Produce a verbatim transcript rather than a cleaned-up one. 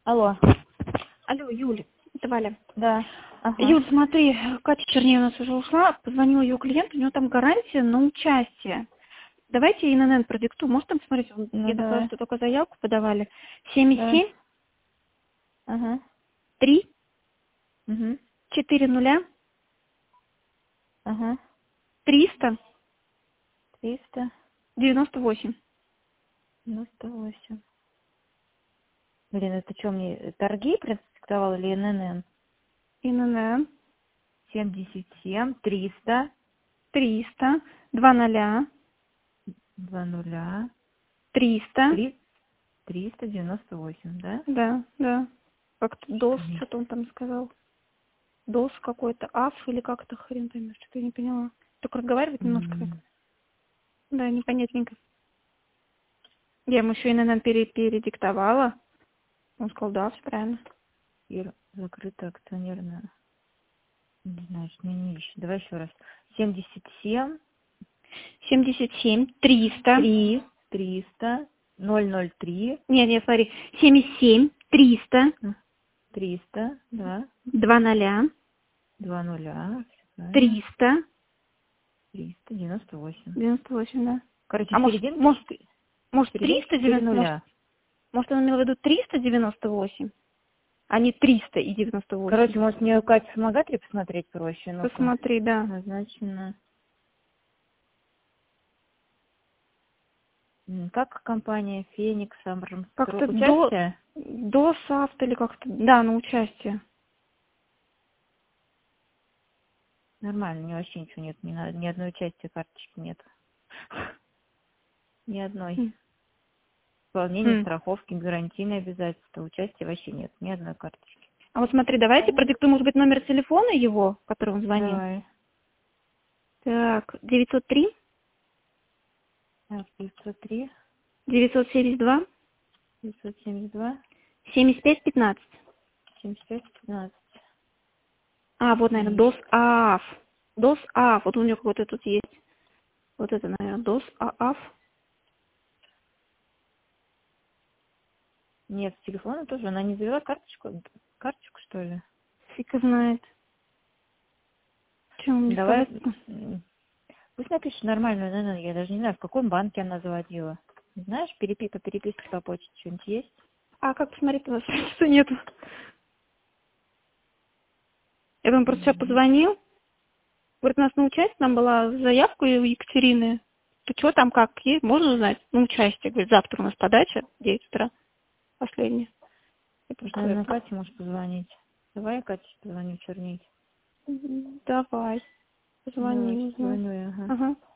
Алло. Алло, Юля, это Валя. Да. Ага. Юль, смотри, Катя Чернева у нас уже ушла, позвонила ее клиент, у него там гарантия на участие. Давайте ин эн эн продиктую. Может там смотреть, он, Ну, я так давай. поняла, что только заявку подавали. семь Да. семь Ага. три Угу. четыре нуля Ага. триста Триста девяносто восемь. девяносто восемь. Блин, это что, мне торги продиктовал или эн эн эн? ин эн эн семьдесят семь, триста, триста два ноля два нуля, триста. три, триста девяносто восемь, да? Да, да. Как-то дос, Блин. что-то он там сказал. Дос какой-то, аф или как-то хрен поймешь, что-то я не поняла. Только разговаривать немножко так. М. Да, непонятненько. Я ему еще ин эн эн пере- передиктовала. Он сказал, да, все правильно. Ир, закрыто акционерное. Не знаю, что мне не ищет. Давай еще раз. семьдесят семь, семьдесят семь триста. три, триста, ноль ноль три, Нет, нет, смотри. семьдесят семь триста триста, да, два ноля два нуля, всё правильно. триста триста девяносто восемь. девяносто восемь, да. Короче, А может, серединка, может, может серединка триста четыре девяносто, может, нуля. может он имел в виду триста девяносто восемь, а не триста и девяносто восемь. Короче, может мне у Кати вспомогатель посмотреть проще? Ну-ка. Посмотри, да. Назначено. М, Как компания Феникс, Амбрамстро? Как-то до, Участие? до САФТ или как-то, да, на участие. Нормально, мне вообще ничего нет. Ни, на- ни одной части карточки нет. Ни одной. Хм. Исполнение Хм. страховки, гарантийные обязательства. Участия вообще нет. Ни одной карточки. А вот смотри, давайте продиктуем, может быть, номер телефона его, который он звонил. Давай. Так, девятьсот три Так, девятьсот три, девятьсот семьдесят два девятьсот семьдесят два, семьдесят пять пятнадцать. семьдесят пять, пятнадцать. А, вот, наверное, М, дос ААФ. дос ААФ, вот у него какой-то тут есть. Вот это, наверное, дос ААФ. Нет, с телефона тоже. Она не завела карточку? Карточку, что ли? Фиг его знает. Что мне Давай, сказать-то? м, пусть напишет нормальную, наверное, я даже не знаю, в каком банке она заводила. Не знаешь, перепи по переписке по почте что-нибудь есть? А как посмотреть, у вас что нету? Я думаю, просто сейчас М, позвонил. Говорит, у нас на участие, там была заявка у Екатерины. Ты что там, как, есть? Можно узнать? На участие. Говорит, завтра у нас подача, в девять утра, последняя. Я Может, просто наверное, это... Кате можешь позвонить. Давай, Кате, позвоню, чернить. Мгм. Давай. Давай, Позвони, узнай. позвоню я, ага. Ага.